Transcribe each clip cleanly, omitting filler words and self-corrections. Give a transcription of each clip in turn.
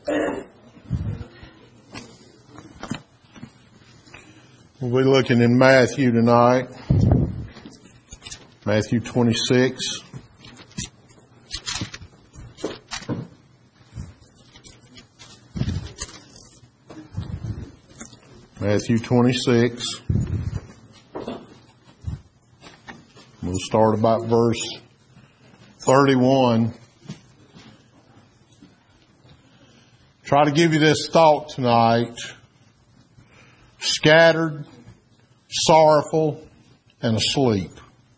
We'll be looking in Matthew tonight. Matthew 26. Matthew 26. We'll start about verse 31. Try to give you this thought tonight. Scattered, sorrowful, and asleep.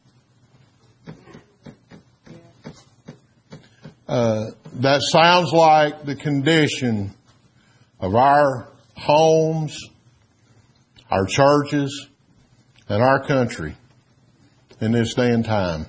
That sounds like the condition of our homes, our churches, and our country in this day and time.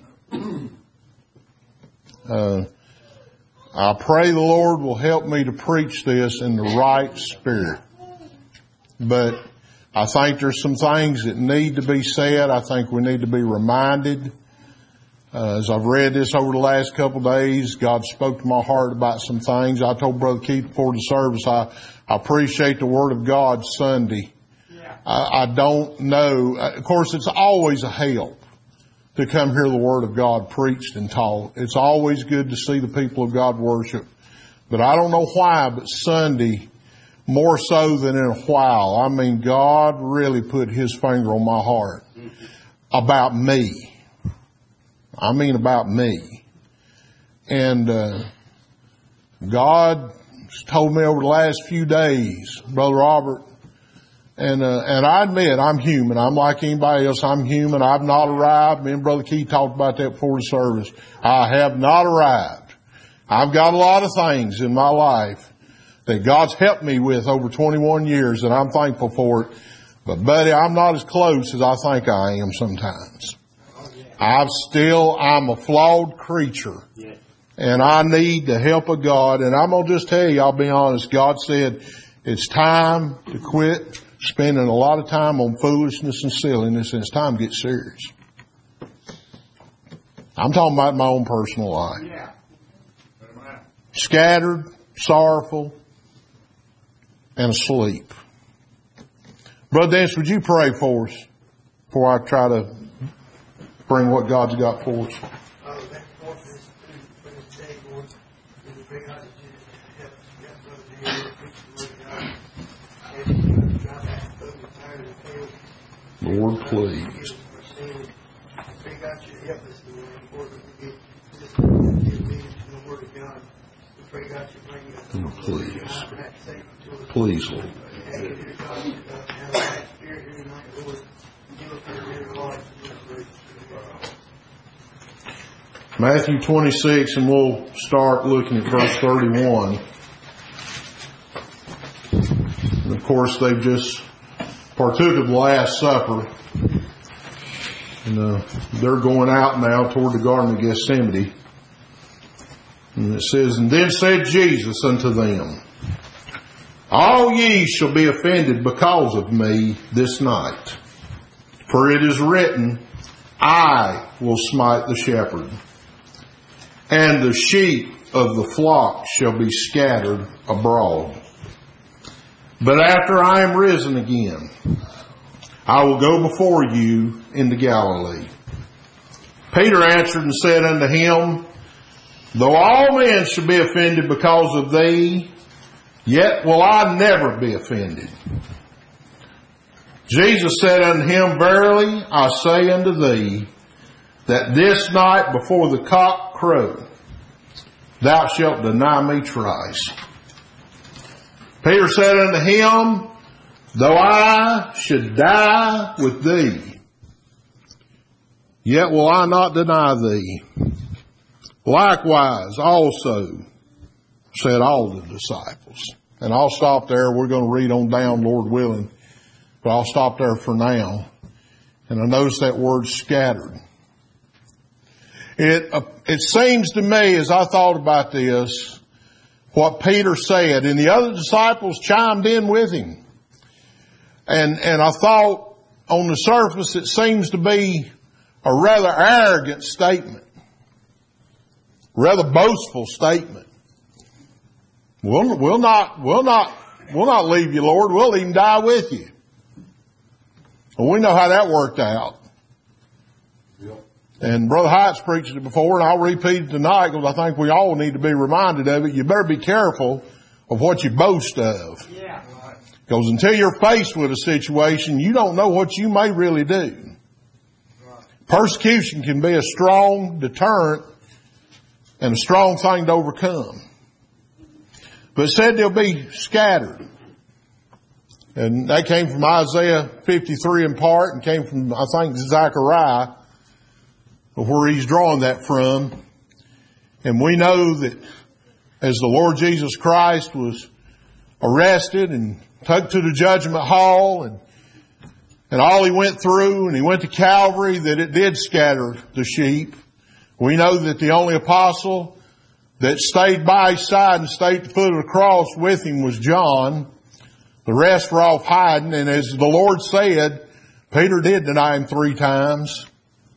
I pray the Lord will help me to preach this in the right spirit. But I think there's some things that need to be said. I think we need to be reminded. As I've read this over the last couple of days, God spoke to my heart about some things. I told Brother Keith before the service, I appreciate the Word of God Sunday. I don't know. Of course, it's always a help to come hear the Word of God preached and taught. It's always good to see the people of God worship. But I don't know why, but Sunday, more so than in a while, I mean, God really put His finger on my heart about me. I mean about me. And God told me over the last few days, Brother Robert, and I admit I'm human. I'm like anybody else. I'm human. I've not arrived. Me and Brother Keith talked about that before the service. I have not arrived. I've got a lot of things in my life that God's helped me with over 21 years, and I'm thankful for it. But buddy, I'm not as close as I think I am sometimes. I'm a flawed creature. And I need the help of God. And I'm going to just tell you, I'll be honest, God said it's time to quit spending a lot of time on foolishness and silliness, and it's time to get serious. I'm talking about my own personal life. Scattered, sorrowful, and asleep. Brother Dennis, would you pray for us before I try to bring what God's got for us? Lord, please. Please. Please, Lord. Matthew 26, and we'll start looking at verse 31. And of course, they've just partook of the Last Supper. And they're going out now toward the Garden of Gethsemane. And it says, "And then said Jesus unto them, All ye shall be offended because of me this night. For it is written, I will smite the shepherd, and the sheep of the flock shall be scattered abroad. But after I am risen again, I will go before you into Galilee. Peter answered and said unto him, Though all men should be offended because of thee, yet will I never be offended. Jesus said unto him, Verily I say unto thee, that this night before the cock crow, thou shalt deny me thrice. Peter said unto him, Though I should die with thee, yet will I not deny thee. Likewise also said all the disciples. And I'll stop there. We're going to read on down, Lord willing. But I'll stop there for now. And I notice that word scattered. It seems to me, as I thought about this, what Peter said, and the other disciples chimed in with him. And I thought on the surface it seems to be a rather arrogant statement. Rather boastful statement. We'll not leave you, Lord. We'll even die with you. Well, we know how that worked out. And Brother Hyatt's preached it before, and I'll repeat it tonight because I think we all need to be reminded of it. You better be careful of what you boast of. Yeah. Because until you're faced with a situation, you don't know what you may really do. Persecution can be a strong deterrent and a strong thing to overcome. But it said they'll be scattered. And that came from Isaiah 53 in part and came from, I think, Zechariah, where he's drawing that from. And we know that as the Lord Jesus Christ was arrested and took to the judgment hall and all he went through, and he went to Calvary, that it did scatter the sheep. We know that the only apostle that stayed by his side and stayed at the foot of the cross with him was John. The rest were off hiding, and as the Lord said, Peter did deny him 3 times.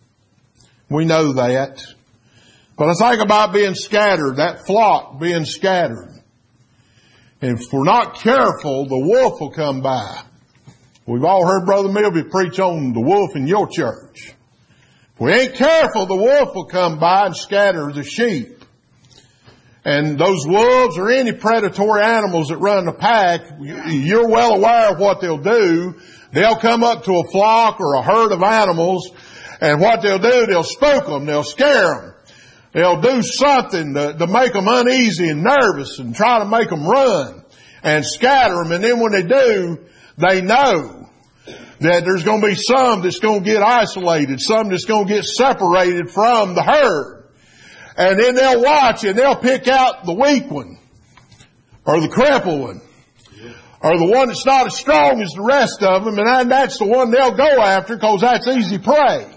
We know that. But I think about being scattered, that flock being scattered. And if we're not careful, the wolf will come by. We've all heard Brother Milby preach on the wolf in your church. If we ain't careful, the wolf will come by and scatter the sheep. And those wolves or any predatory animals that run the pack, you're well aware of what they'll do. They'll come up to a flock or a herd of animals, and what they'll do, they'll spook them, they'll scare them. They'll do something to make them uneasy and nervous and try to make them run and scatter them. And then when they do, they know that there's going to be some that's going to get isolated, some that's going to get separated from the herd. And then they'll watch and they'll pick out the weak one or the crippled one or the one that's not as strong as the rest of them. And that's the one they'll go after because that's easy prey.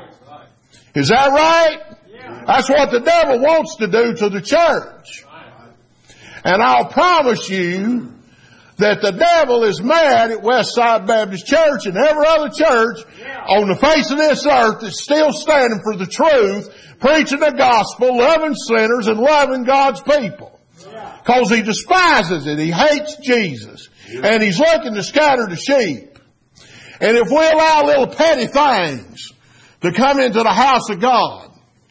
Is that right? That's what the devil wants to do to the church. And I'll promise you that the devil is mad at Westside Baptist Church and every other church on the face of this earth that's still standing for the truth, preaching the gospel, loving sinners, and loving God's people. Because he despises it. He hates Jesus. And he's looking to scatter the sheep. And if we allow little petty things to come into the house of God,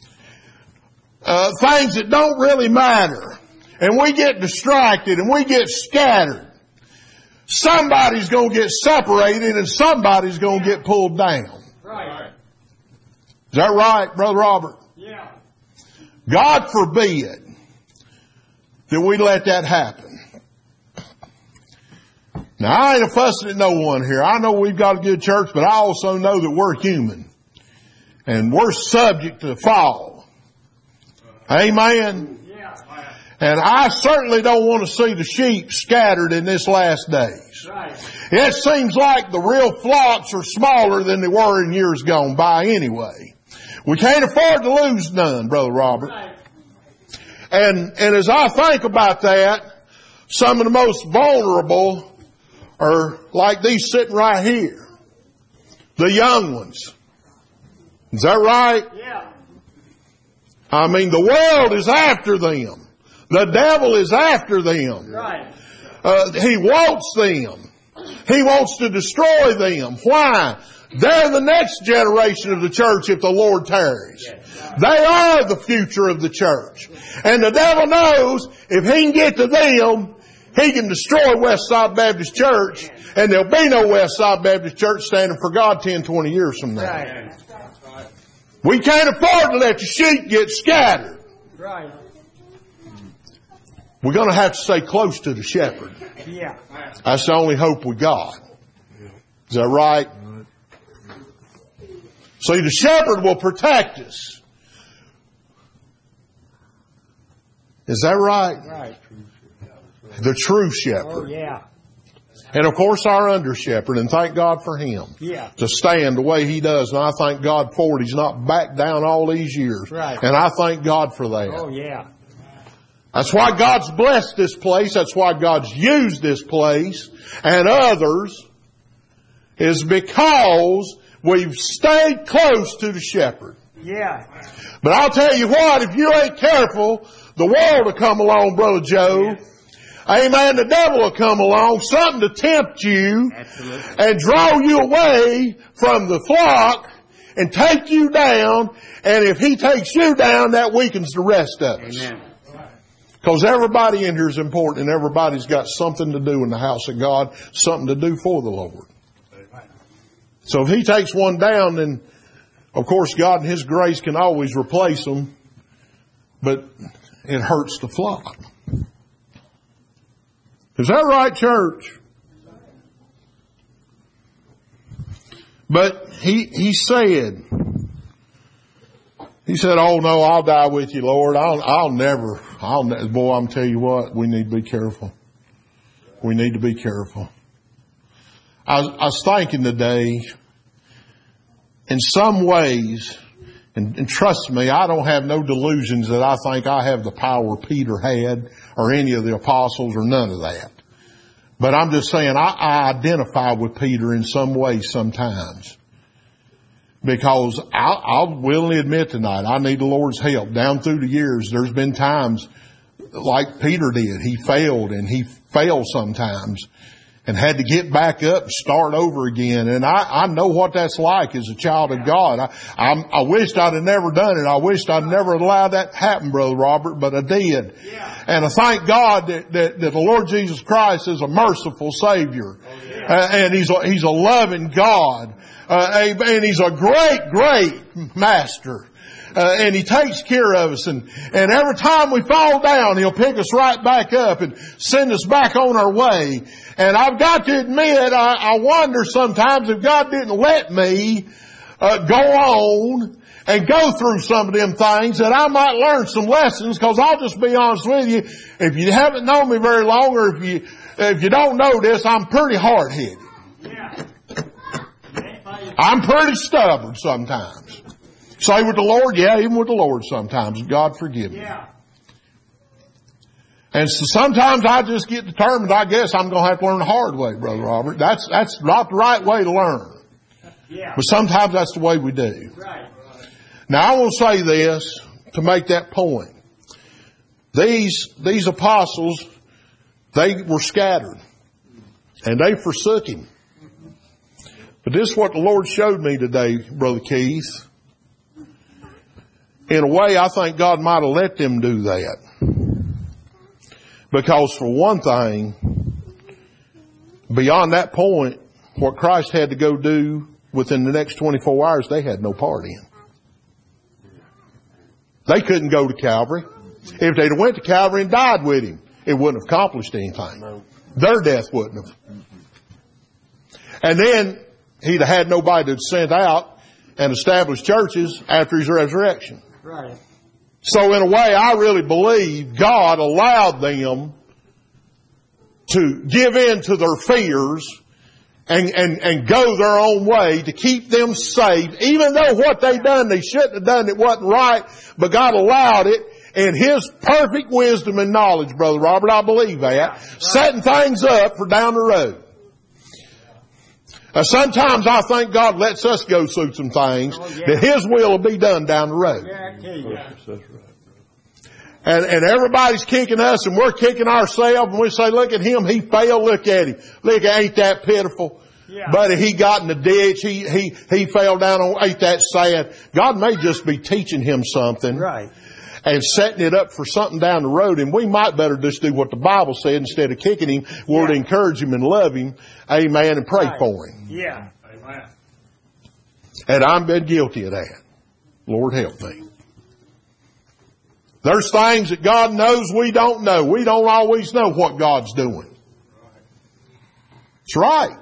things that don't really matter, and we get distracted and we get scattered, somebody's going to get separated and somebody's going to get pulled down. Right. Is that right, Brother Robert? Yeah. God forbid that we let that happen. Now, I ain't a fussing at no one here. I know we've got a good church, but I also know that we're human. And we're subject to fall. Amen? Yeah. And I certainly don't want to see the sheep scattered in this last days. Right. It seems like the real flocks are smaller than they were in years gone by anyway. We can't afford to lose none, Brother Robert. Right. And as I think about that, some of the most vulnerable are like these sitting right here. The young ones. Is that right? Yeah. I mean, the world is after them. The devil is after them. Right. He wants them. He wants to destroy them. Why? They're the next generation of the church if the Lord tarries. They are the future of the church. And the devil knows if he can get to them, he can destroy Westside Baptist Church, and there'll be no Westside Baptist Church standing for God 10, 20 years from now. Right. We can't afford to let the sheep get scattered. Right. We're going to have to stay close to the shepherd. Yeah. That's the only hope we got. Is that right? See, the shepherd will protect us. Is that right? Right. The true shepherd. Oh, yeah. And of course our under shepherd, and thank God for him. Yeah. To stand the way he does. And I thank God for it. He's not backed down all these years. Right. And I thank God for that. Oh, yeah. That's why God's blessed this place. That's why God's used this place and others, is because we've stayed close to the shepherd. Yeah. But I'll tell you what, if you ain't careful, the world will come along, Brother Joe. Amen. The devil will come along, something to tempt you. Absolutely. And draw you away from the flock and take you down. And if he takes you down, that weakens the rest of us. Amen. Because everybody in here is important, and everybody's got something to do in the house of God, something to do for the Lord. So if he takes one down, then of course God in his grace can always replace them, but it hurts the flock. Is that right, church? But he said, oh no, I'll die with you, Lord. I'll never, boy, I'm tell you what, we need to be careful. We need to be careful. I was thinking today, in some ways, and trust me, I don't have no delusions that I think I have the power Peter had or any of the apostles or none of that. But I'm just saying I identify with Peter in some way sometimes. Because I'll willingly admit tonight, I need the Lord's help. Down through the years, there's been times like Peter did. He failed, and he failed sometimes and had to get back up and start over again. And I know what that's like as a child of God. I wished I'd have never done it. I wished I'd never allowed that to happen, Brother Robert, but I did. Yeah. And I thank God that the Lord Jesus Christ is a merciful Savior. And He's a loving God. And He's a great, great Master. And He takes care of us. And every time we fall down, He'll pick us right back up and send us back on our way. And I've got to admit, I wonder sometimes if God didn't let me go on and go through some of them things, that I might learn some lessons. Because I'll just be honest with you, if you haven't known me very long, or if you don't know this, I'm pretty hard-headed. Yeah. I'm pretty stubborn sometimes. Say with the Lord, yeah, even with the Lord sometimes. God forgive me. Yeah. And so sometimes I just get determined, I guess I'm going to have to learn the hard way, Brother Robert. That's not the right way to learn. Yeah. But sometimes that's the way we do. Right. Now I will say this to make that point. These apostles, they were scattered. And they forsook Him. But this is what the Lord showed me today, Brother Keith. In a way, I think God might have let them do that. Because for one thing, beyond that point, what Christ had to go do within the next 24 hours, they had no part in. They couldn't go to Calvary. If they'd have went to Calvary and died with Him, it wouldn't have accomplished anything. Their death wouldn't have. And then He'd have had nobody to send out and establish churches after His resurrection. Right. So in a way, I really believe God allowed them to give in to their fears and go their own way to keep them safe. Even though what they done, they shouldn't have done, it wasn't right, but God allowed it in His perfect wisdom and knowledge, Brother Robert. I believe that. Right. Setting things up for down the road. Sometimes I think God lets us go through some things that His will be done down the road. Yeah, I tell you. And everybody's kicking us and we're kicking ourselves, and we say, look at him, he failed, look at him. Look, ain't that pitiful? Yeah. Buddy, he got in the ditch, he fell down, ain't that sad? God may just be teaching him something. Right. And setting it up for something down the road, and we might better just do what the Bible said instead of kicking him. We're to encourage him and love him, amen, and pray for him. Yeah. Amen. And I've been guilty of that. Lord help me. There's things that God knows we don't know. We don't always know what God's doing. That's right.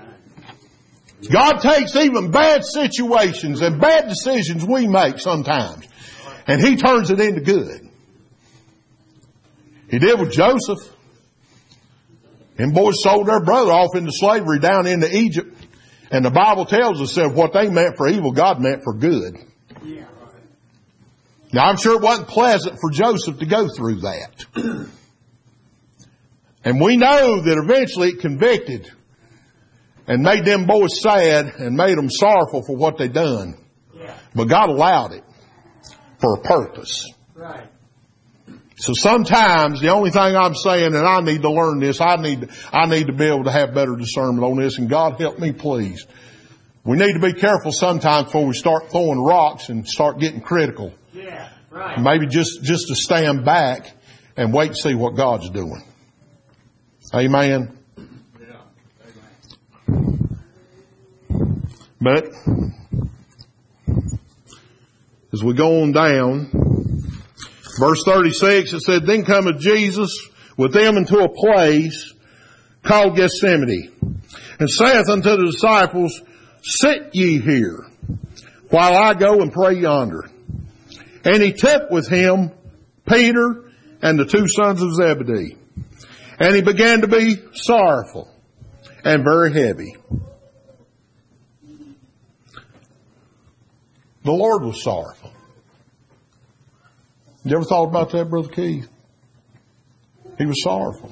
God takes even bad situations and bad decisions we make sometimes, and He turns it into good. He did with Joseph. Them boys sold their brother off into slavery down into Egypt. And the Bible tells us that what they meant for evil, God meant for good. Yeah. Now I'm sure it wasn't pleasant for Joseph to go through that. And we know that eventually it convicted and made them boys sad and made them sorrowful for what they done. Yeah. But God allowed it for a purpose. Right. So sometimes the only thing I'm saying, and I need to learn this, I need to be able to have better discernment on this, and God help me please. We need to be careful sometimes before we start throwing rocks and start getting critical. Yeah, right. Maybe just to stand back and wait to see what God's doing. Amen. But as we go on down, verse 36, it said, Then cometh Jesus with them into a place called Gethsemane, and saith unto the disciples, Sit ye here, while I go and pray yonder. And he took with him Peter and the two sons of Zebedee, and he began to be sorrowful and very heavy. The Lord was sorrowful. You ever thought about that, Brother Keith? He was sorrowful.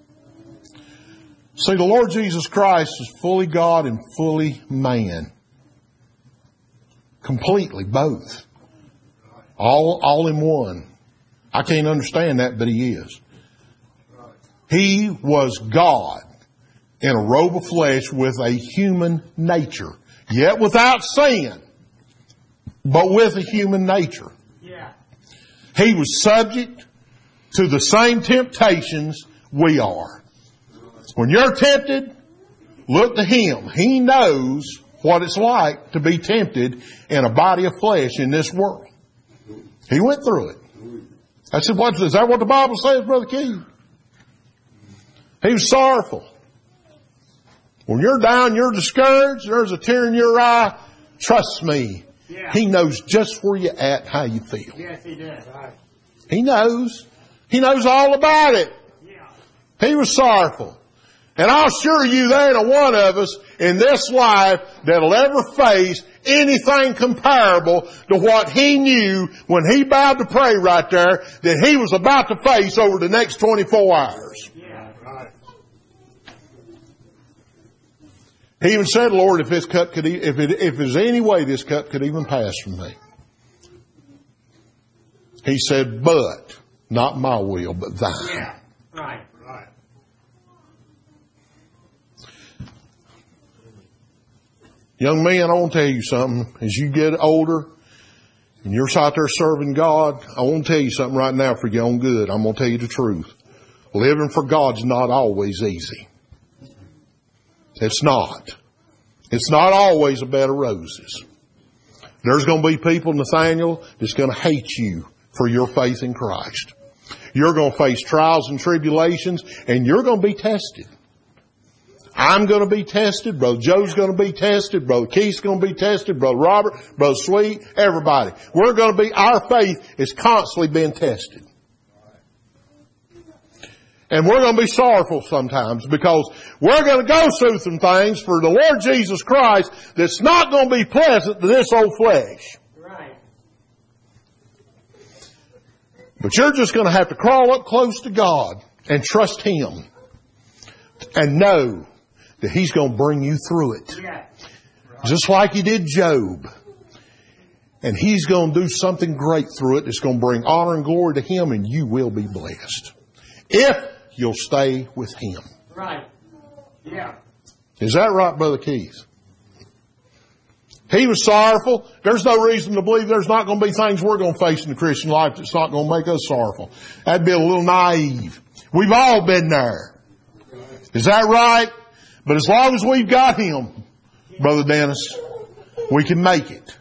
See, the Lord Jesus Christ is fully God and fully man. Completely, both. All in one. I can't understand that, but He is. He was God in a robe of flesh with a human nature, yet without sin, but with a human nature. Yeah. He was subject to the same temptations we are. When you're tempted, look to Him. He knows what it's like to be tempted in a body of flesh in this world. He went through it. I said, is that what the Bible says, Brother Keith? He was sorrowful. When you're down, you're discouraged, there's a tear in your eye, trust me, Yeah. He knows just where you're at, how you feel. Yes, He does. He knows. He knows all about it. Yeah. He was sorrowful. And I'll assure you there ain't a one of us in this life that'll ever face anything comparable to what he knew when he bowed to pray right there that he was about to face over the next 24 hours. Yeah. Right. He even said, Lord, if this cup could, if there's any way this cup could even pass from me. He said, but not my will, but thine. Yeah. Right. Right. Young man, I want to tell you something. As you get older and you're out there serving God, I want to tell you something right now for your own good. I'm going to tell you the truth. Living for God's not always easy. It's not. It's not always a bed of roses. There's going to be people, Nathaniel, that's going to hate you for your faith in Christ. You're going to face trials and tribulations, and you're going to be tested. I'm going to be tested. Brother Joe's going to be tested. Brother Keith's going to be tested. Brother Robert, Brother Sweet, everybody. Our faith is constantly being tested. And we're going to be sorrowful sometimes because we're going to go through some things for the Lord Jesus Christ that's not going to be pleasant to this old flesh. Right. But you're just going to have to crawl up close to God and trust Him and know that He's going to bring you through it. Yeah. Right. Just like He did Job. And He's going to do something great through it that's going to bring honor and glory to Him, and you will be blessed. If you'll stay with Him. Right. Yeah. Is that right, Brother Keith? He was sorrowful. There's no reason to believe there's not going to be things we're going to face in the Christian life that's not going to make us sorrowful. That'd be a little naive. We've all been there. Is that right? But as long as we've got Him, Brother Dennis, we can make it.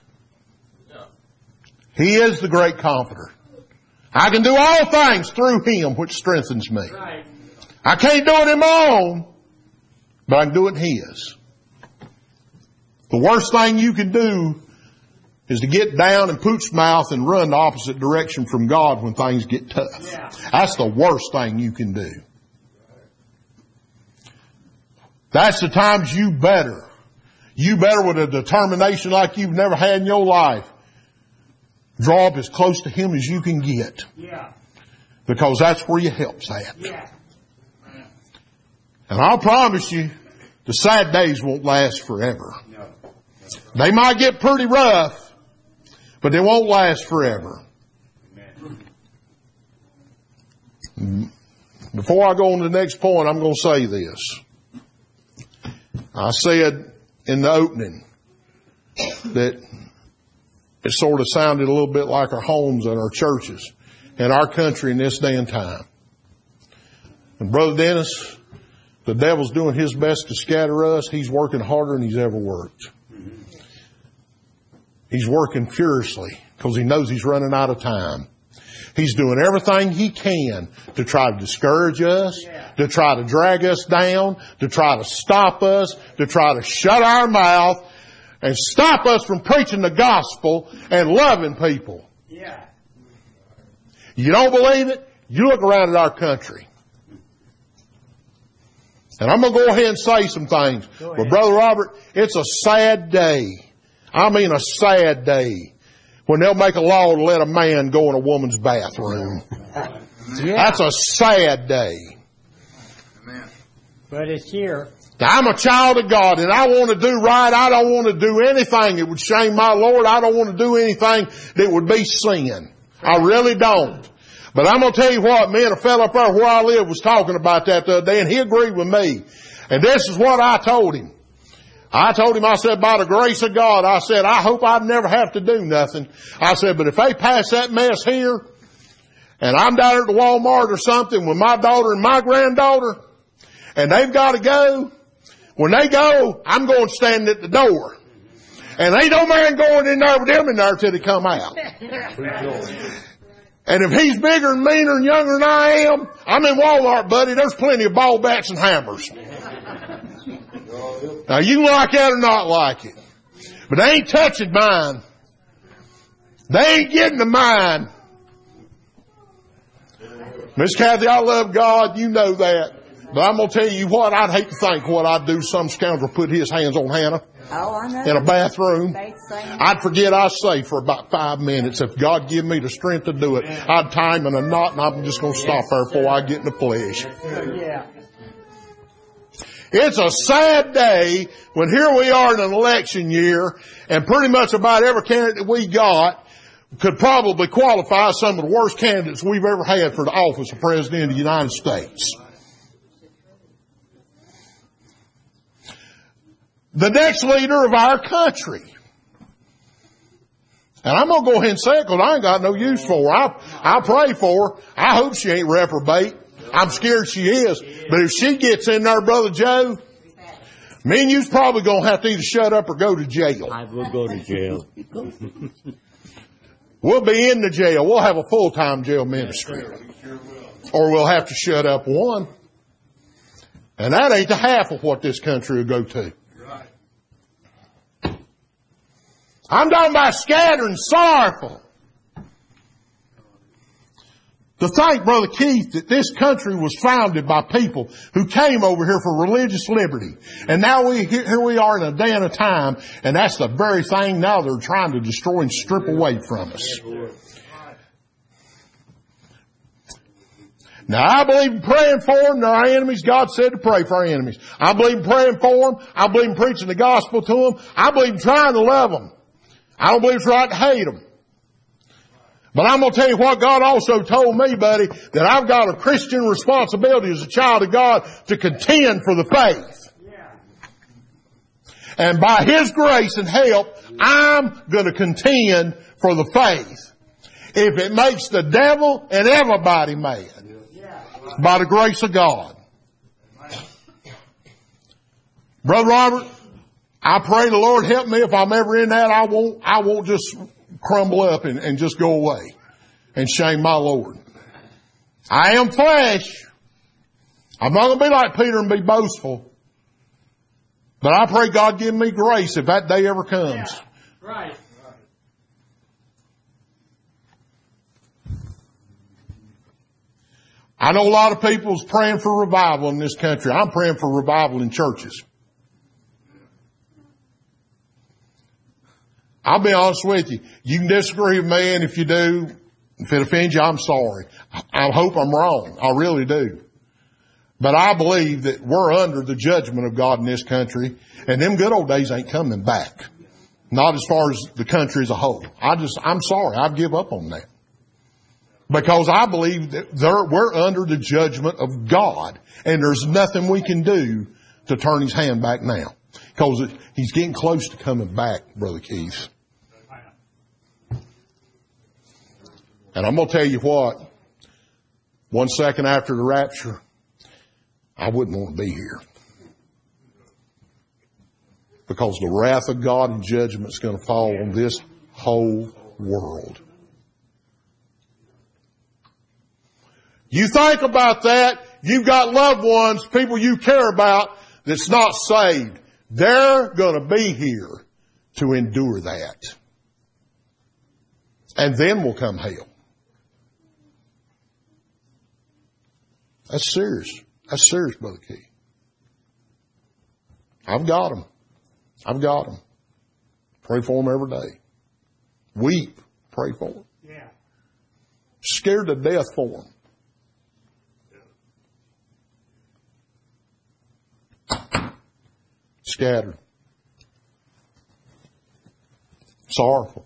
He is the great comforter. I can do all things through Him which strengthens me. Right. I can't do it in my own, but I can do it in His. The worst thing you can do is to get down and pooch mouth and run the opposite direction from God when things get tough. Yeah. That's the worst thing you can do. That's the times you better with a determination like you've never had in your life, draw up as close to Him as you can get. Yeah. Because that's where your help's at. Yeah. And I'll promise you, the sad days won't last forever. No. They might get pretty rough, but they won't last forever. Amen. Before I go on to the next point, I'm going to say this. I said in the opening that it sort of sounded a little bit like our homes and our churches and our country in this day and time. And Brother Dennis, the devil's doing his best to scatter us. He's working harder than he's ever worked. He's working furiously because he knows he's running out of time. He's doing everything he can to try to discourage us, to try to drag us down, to try to stop us, to try to shut our mouth and stop us from preaching the gospel and loving people. Yeah. You don't believe it? You look around at our country. And I'm going to go ahead and say some things. But Brother Robert, it's a sad day. I mean a sad day when they'll make a law to let a man go in a woman's bathroom. That's a sad day. But it's here. Now, I'm a child of God and I want to do right. I don't want to do anything that would shame my Lord. I don't want to do anything that would be sin. I really don't. But I'm going to tell you what, me and a fellow up there where I live was talking about that the other day, and he agreed with me. And this is what I told him. I said, by the grace of God, I said, I hope I never have to do nothing. I said, but if they pass that mess here, and I'm down at the Walmart or something with my daughter and my granddaughter, and they've got to go, when they go, I'm going to stand at the door. And ain't no man going in there with them in there till they come out. And if he's bigger and meaner and younger than I am, I'm in Walmart, buddy. There's plenty of ball bats and hammers. Now, you can like that or not like it. But they ain't touching mine. They ain't getting to mine. Miss Kathy, I love God. You know that. But I'm going to tell you what, I'd hate to think what I'd do some scoundrel put his hands on Hannah. Oh, I know. In a bathroom. I'd forget I was safe for about 5 minutes. If God give me the strength to do it, I'd tie him in a knot and I'm just going to stop there before I get in the flesh. Yeah. It's a sad day when here we are in an election year and pretty much about every candidate we got could probably qualify as some of the worst candidates we've ever had for the office of President of the United States. The next leader of our country. And I'm going to go ahead and say it because I ain't got no use for her. I pray for her. I hope she ain't reprobate. I'm scared she is. But if she gets in there, Brother Joe, me and you's probably going to have to either shut up or go to jail. I will go to jail. We'll be in the jail. We'll have a full-time jail ministry. Or we'll have to shut up one. And that ain't the half of what this country will go to. I'm talking about scattered and sorrowful. To think, Brother Keith, that this country was founded by people who came over here for religious liberty. And now here we are in a day and a time, and that's the very thing now they're trying to destroy and strip away from us. Now, I believe in praying for them. They're our enemies. God said to pray for our enemies. I believe in praying for them. I believe in preaching the gospel to them. I believe in trying to love them. I don't believe it's right to hate them. But I'm going to tell you what God also told me, buddy, that I've got a Christian responsibility as a child of God to contend for the faith. And by His grace and help, I'm going to contend for the faith. If it makes the devil and everybody mad, by the grace of God. Brother Robert, I pray the Lord help me if I'm ever in that. I won't just crumble up and just go away and shame my Lord. I am flesh. I'm not going to be like Peter and be boastful. But I pray God give me grace if that day ever comes. Yeah. Right. I know a lot of people is praying for revival in this country. I'm praying for revival in churches. I'll be honest with you. You can disagree with me, and if you do, if it offends you, I'm sorry. I hope I'm wrong. I really do. But I believe that we're under the judgment of God in this country, and them good old days ain't coming back. Not as far as the country as a whole. I'm sorry. I've give up on that. Because I believe that we're under the judgment of God. And there's nothing we can do to turn his hand back now. Because he's getting close to coming back, Brother Keith. And I'm going to tell you what. 1 second after the rapture, I wouldn't want to be here. Because the wrath of God and judgment is going to fall on this whole world. You think about that. You've got loved ones, people you care about, that's not saved. They're going to be here to endure that. And then will come hell. That's serious. That's serious, Brother Key. I've got them. I've got them. Pray for them every day. Weep. Pray for them. Yeah. Scared to death for them. Scattered. Sorrowful.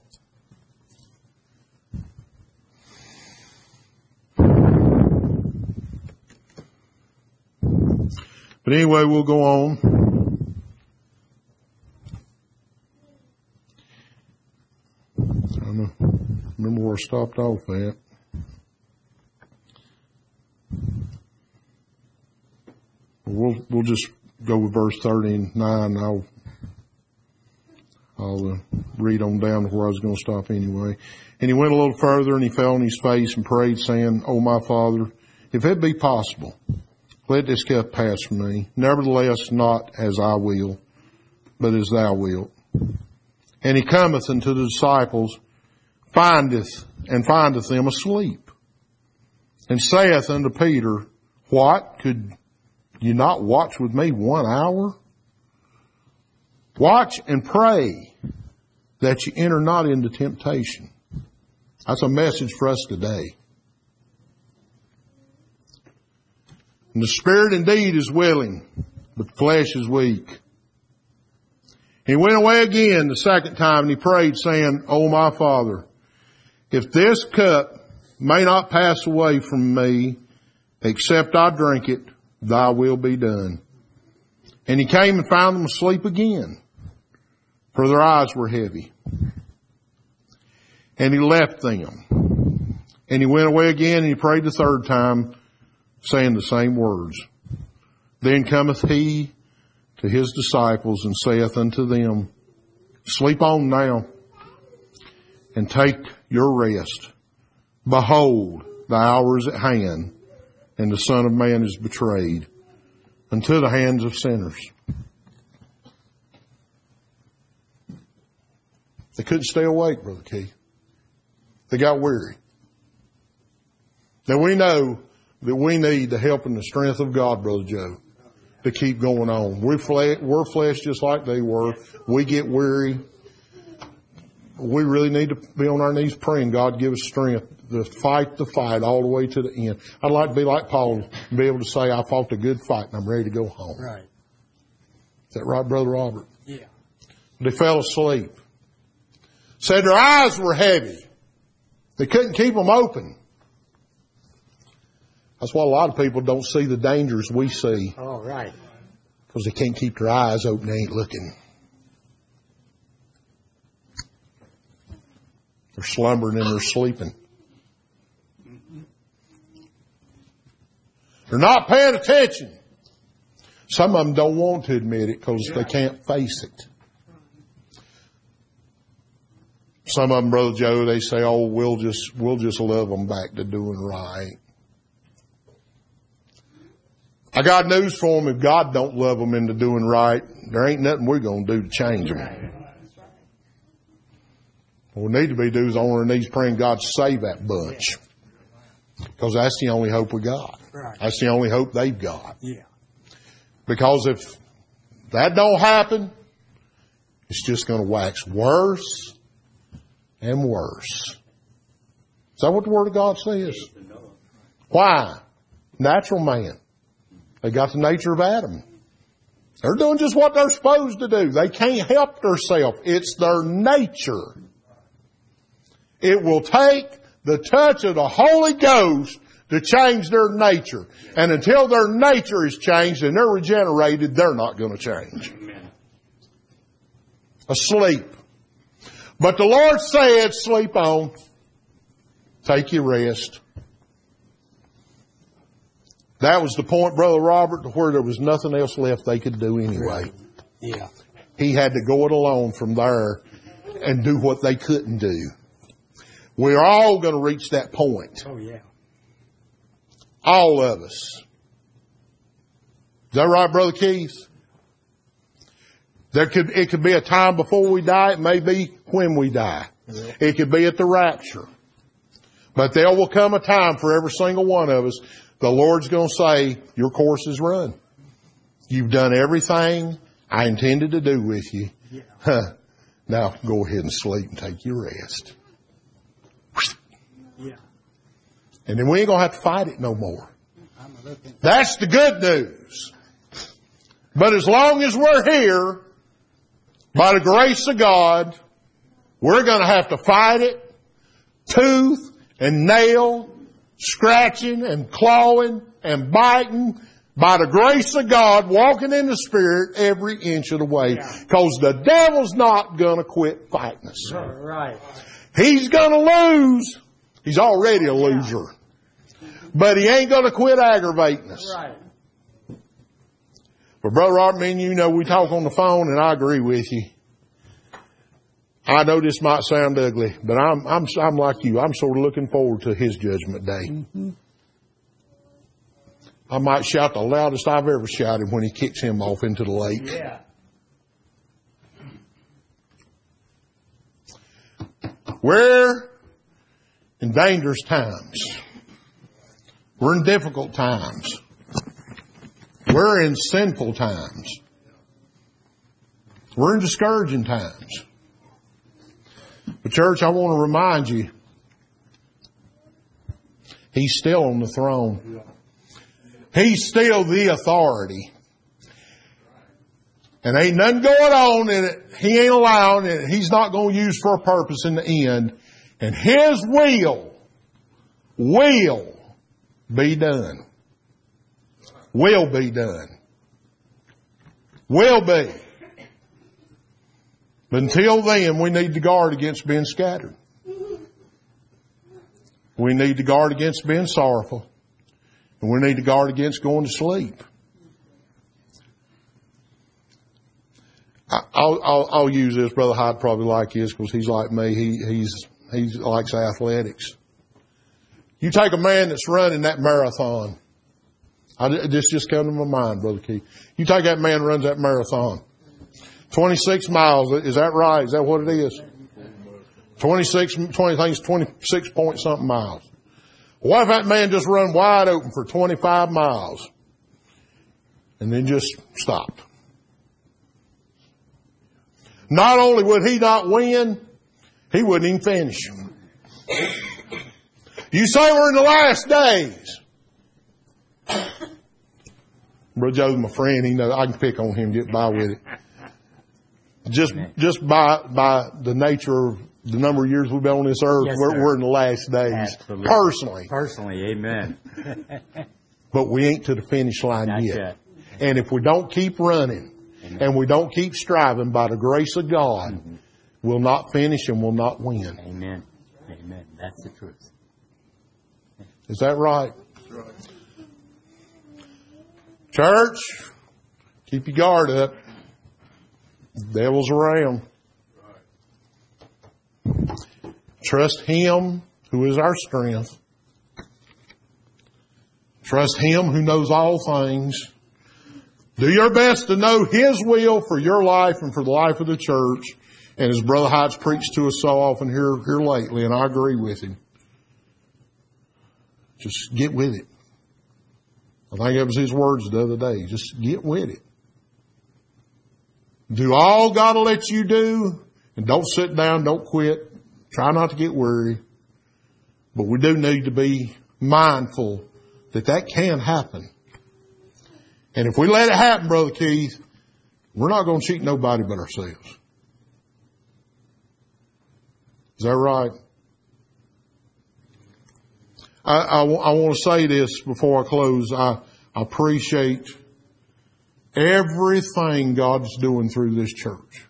But anyway, we'll go on. I don't remember where I stopped off at. We'll just go with verse 39. I'll read on down to where I was going to stop anyway. And he went a little further and he fell on his face and prayed, saying, "O my Father, if it be possible, let this cup pass from me. Nevertheless, not as I will, but as thou wilt." And he cometh unto the disciples, findeth them asleep, and saith unto Peter, "What? Could you not watch with me 1 hour? Watch and pray that you enter not into temptation." That's a message for us today. And the spirit indeed is willing, but the flesh is weak. He went away again the second time and he prayed, saying, "O my Father, if this cup may not pass away from me, except I drink it, thy will be done." And he came and found them asleep again, for their eyes were heavy. And he left them. And he went away again and he prayed the third time, saying the same words. Then cometh he to his disciples and saith unto them, "Sleep on now, and take your rest. Behold, the hour is at hand, and the Son of Man is betrayed into the hands of sinners." They couldn't stay awake, Brother Keith. They got weary. Now we know that we need the help and the strength of God, Brother Joe, to keep going on. We're flesh just like they were. We get weary. We really need to be on our knees praying God give us strength to fight the fight all the way to the end. I'd like to be like Paul and be able to say, "I fought a good fight and I'm ready to go home." Right. Is that right, Brother Robert? Yeah. They fell asleep. Said their eyes were heavy. They couldn't keep them open. That's why a lot of people don't see the dangers we see. Oh, right. Because they can't keep their eyes open. They ain't looking. They're slumbering and they're sleeping. They're not paying attention. Some of them don't want to admit it because they can't face it. Some of them, Brother Joe, they say, "Oh, we'll just love them back to doing right." I got news for them. If God don't love them into doing right, there ain't nothing we're going to do to change them. What we need to be doing is on our knees praying God to save that bunch. Because that's the only hope we got. That's the only hope they've got. Yeah. Because if that don't happen, it's just going to wax worse and worse. Is that what the Word of God says? Why? Natural man. They got the nature of Adam. They're doing just what they're supposed to do. They can't help themselves. It's their nature. It will take the touch of the Holy Ghost to change their nature. And until their nature is changed and they're regenerated, they're not going to change. Asleep. But the Lord said, sleep on. Take your rest. That was the point, Brother Robert, to where there was nothing else left they could do anyway. Yeah. He had to go it alone from there and do what they couldn't do. We're all going to reach that point. Oh, yeah. All of us. Is that right, Brother Keith? It could be a time before we die. It may be when we die. Yeah. It could be at the rapture. But there will come a time for every single one of us. The Lord's going to say, your course is run. You've done everything I intended to do with you. Yeah. Now go ahead and sleep and take your rest. Yeah. And then we ain't going to have to fight it no more. That's the good news. But as long as we're here, by the grace of God, we're going to have to fight it, tooth and nail, scratching and clawing and biting, by the grace of God, walking in the Spirit every inch of the way. Because the devil's not going to quit fighting us. Right. He's going to lose. He's already a loser. But he ain't going to quit aggravating us. Right. But Brother Robert, me and you know we talk on the phone, and I agree with you. I know this might sound ugly, but I'm like you. I'm sort of looking forward to his judgment day. Mm-hmm. I might shout the loudest I've ever shouted when he kicks him off into the lake. Yeah. We're in dangerous times. We're in difficult times. We're in sinful times. We're in discouraging times. But church, I want to remind you, He's still on the throne. He's still the authority. And ain't nothing going on in it. He ain't allowing it. He's not going to use for a purpose in the end. And His will be done. Will be done. Will be. But until then, we need to guard against being scattered. We need to guard against being sorrowful. And we need to guard against going to sleep. I'll use this. Brother Hyde probably like this because he's like me. He likes athletics. You take a man that's running that marathon. This just came to my mind, Brother Keith. You take that man who runs that marathon. 26 miles. Is that right? Is that what it is? 26 point something miles. What if that man just run wide open for 25 miles and then just stopped? Not only would he not win, he wouldn't even finish. You say we're in the last days. Brother Joe's my friend. He knows I can pick on him, get by with it. Just by the nature of the number of years we've been on this earth, yes, we're in the last days. Absolutely. Personally, amen. But we ain't to the finish line yet. And if we don't keep running, amen, and we don't keep striving by the grace of God, mm-hmm, we'll not finish and we'll not win. Amen. Amen. That's the truth. Is that right? That's right. Church, keep your guard up. The devil's around. Trust Him who is our strength. Trust Him who knows all things. Do your best to know His will for your life and for the life of the church. And as Brother Hyde's preached to us so often here lately, and I agree with him, just get with it. I think it was his words the other day. Just get with it. Do all God will let you do, and don't sit down, don't quit. Try not to get worried. But we do need to be mindful that can happen. And if we let it happen, Brother Keith, we're not going to cheat nobody but ourselves. Is that right? I want to say this before I close. I appreciate everything God's doing through this church.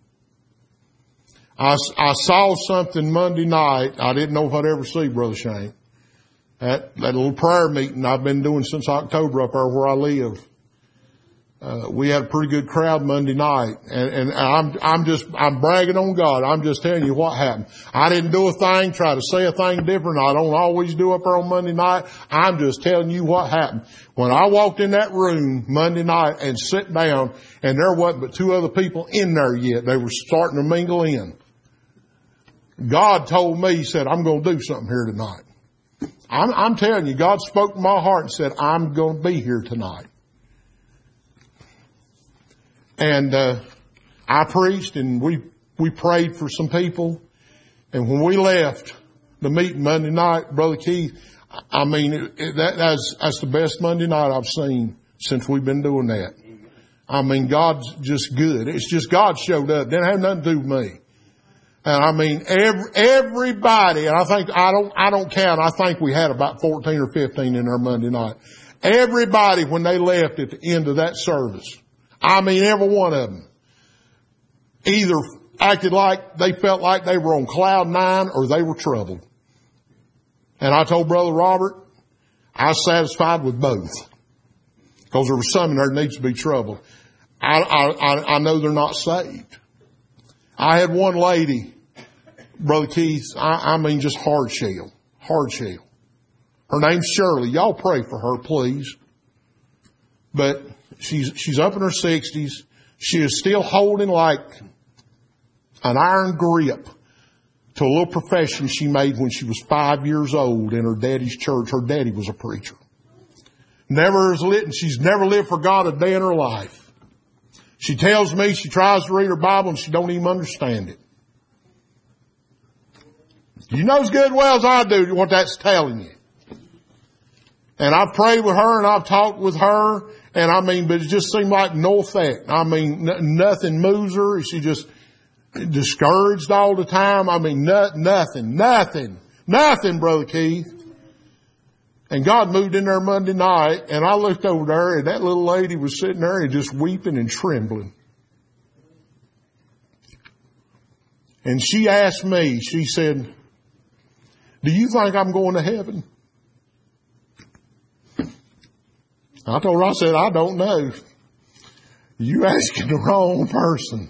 I saw something Monday night I didn't know if I'd ever see, Brother Shane. That little prayer meeting I've been doing since October up there where I live. We had a pretty good crowd Monday night, and I'm bragging on God. I'm just telling you what happened. I didn't do a thing, try to say a thing different. I don't always do up there on Monday night. I'm just telling you what happened. When I walked in that room Monday night and sit down, and there wasn't but 2 other people in there yet. They were starting to mingle in. God told me, He said, I'm going to do something here tonight. I'm telling you, God spoke to my heart and said, I'm going to be here tonight. And I preached and we prayed for some people. And when we left the meeting Monday night, Brother Keith, I mean, that's the best Monday night I've seen since we've been doing that. I mean, God's just good. It's just God showed up. Didn't have nothing to do with me. And I mean, everybody, and I don't count. I think we had about 14 or 15 in there Monday night. Everybody, when they left at the end of that service, I mean, every one of them either acted like they felt like they were on cloud 9 or they were troubled. And I told Brother Robert, I was satisfied with both. Because there was some in there that needs to be troubled. I know they're not saved. I had one lady, Brother Keith, I mean just hard shell. Her name's Shirley. Y'all pray for her, please. But she's up in her 60s. She is still holding like an iron grip to a little profession she made when she was 5 years old in her daddy's church. Her daddy was a preacher. She's never lived for God a day in her life. She tells me she tries to read her Bible and she don't even understand it. You know as good well as I do what that's telling you. And I've prayed with her and I've talked with her, and I mean, but it just seemed like no effect. I mean, nothing moves her. She just discouraged all the time. I mean, nothing, Brother Keith. And God moved in there Monday night, and I looked over there, and that little lady was sitting there and just weeping and trembling. And she asked me, she said, do you think I'm going to heaven? I told her, I said, I don't know. You asking the wrong person.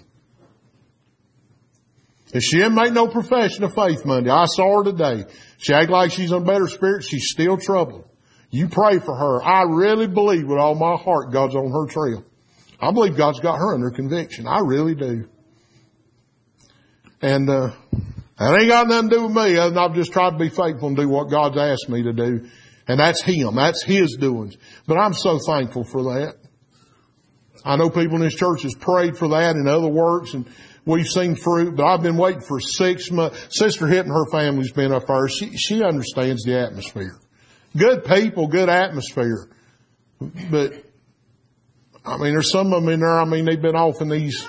And she didn't make no profession of faith Monday. I saw her today. She acted like she's in a better spirit. She's still troubled. You pray for her. I really believe with all my heart God's on her trail. I believe God's got her under conviction. I really do. And that ain't got nothing to do with me, other than I've just tried to be faithful and do what God's asked me to do. And that's Him. That's His doings. But I'm so thankful for that. I know people in this church has prayed for that and other works, and we've seen fruit, but I've been waiting for 6 months. Sister Hitt and her family's been up there. She understands the atmosphere. Good people, good atmosphere. But, I mean, there's some of them in there, I mean, they've been off in these,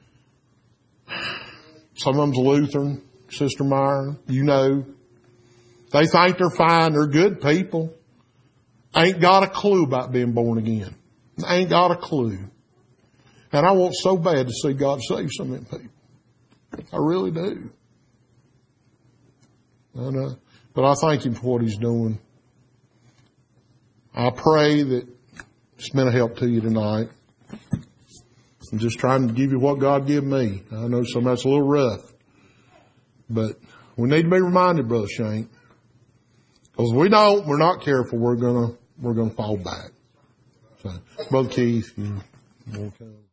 some of them's Lutheran, Sister Meyer, you know. They think they're fine. They're good people. Ain't got a clue about being born again. Ain't got a clue. And I want so bad to see God save some of them people. I really do. But I thank Him for what He's doing. I pray that it's been a help to you tonight. I'm just trying to give you what God gave me. I know some that's a little rough. But we need to be reminded, Brother Shane. Because if we're not careful, we're gonna fall back. So, Brother Keith, you okay?